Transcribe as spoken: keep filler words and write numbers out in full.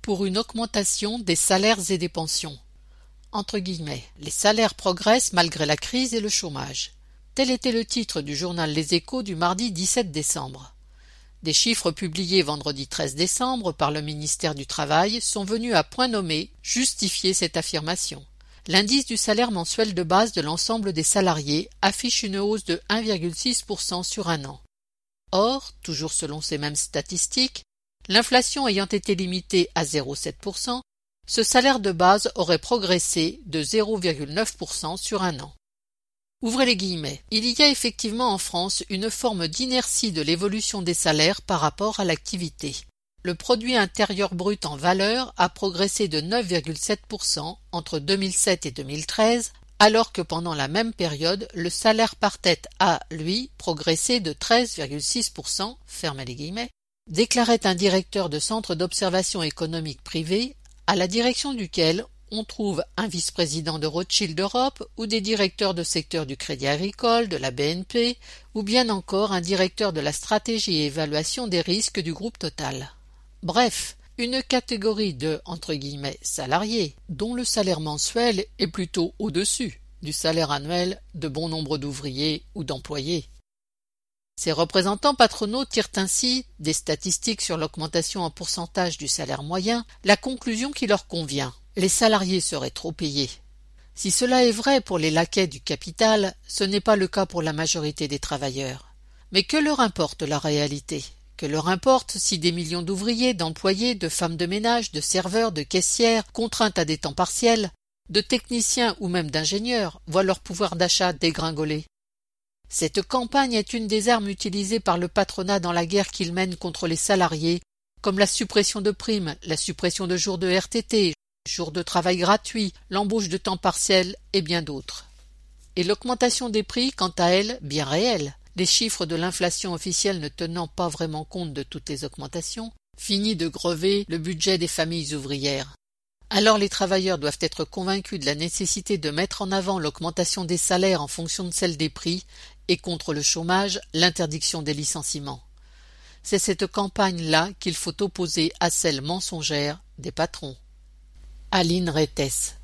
pour une augmentation des salaires et des pensions. Entre guillemets, les salaires progressent malgré la crise et le chômage. Tel était le titre du journal Les Échos du mardi dix-sept décembre. Des chiffres publiés vendredi treize décembre par le ministère du Travail sont venus à point nommé justifier cette affirmation. L'indice du salaire mensuel de base de l'ensemble des salariés affiche une hausse de un virgule six pour cent sur un an. Or, toujours selon ces mêmes statistiques, l'inflation ayant été limitée à zéro virgule sept pour cent, ce salaire de base aurait progressé de zéro virgule neuf pour cent sur un an. Ouvrez les guillemets. Il y a effectivement en France une forme d'inertie de l'évolution des salaires par rapport à l'activité. Le produit intérieur brut en valeur a progressé de neuf virgule sept pour cent entre deux mille sept et deux mille treize, alors que pendant la même période, le salaire par tête a, lui, progressé de treize virgule six pour cent, fermez les guillemets, déclarait un directeur de centre d'observation économique privé, à la direction duquel on trouve un vice-président de Rothschild Europe ou des directeurs de secteur du Crédit Agricole, de la B N P, ou bien encore un directeur de la stratégie et évaluation des risques du groupe Total. Bref, une catégorie de entre guillemets salariés dont le salaire mensuel est plutôt au-dessus du salaire annuel de bon nombre d'ouvriers ou d'employés. Ces représentants patronaux tirent ainsi des statistiques sur l'augmentation en pourcentage du salaire moyen la conclusion qui leur convient. Les salariés seraient trop payés. Si cela est vrai pour les laquais du capital, ce n'est pas le cas pour la majorité des travailleurs. Mais que leur importe la réalité ? Que leur importe si des millions d'ouvriers, d'employés, de femmes de ménage, de serveurs, de caissières, contraintes à des temps partiels, de techniciens ou même d'ingénieurs, voient leur pouvoir d'achat dégringoler. Cette campagne est une des armes utilisées par le patronat dans la guerre qu'il mène contre les salariés, comme la suppression de primes, la suppression de jours de R T T, jours de travail gratuits, l'embauche de temps partiel et bien d'autres. Et l'augmentation des prix, quant à elle, bien réelle, les chiffres de l'inflation officielle ne tenant pas vraiment compte de toutes les augmentations, finit de grever le budget des familles ouvrières. Alors les travailleurs doivent être convaincus de la nécessité de mettre en avant l'augmentation des salaires en fonction de celle des prix et contre le chômage, l'interdiction des licenciements. C'est cette campagne-là qu'il faut opposer à celle mensongère des patrons. Aline Reitès.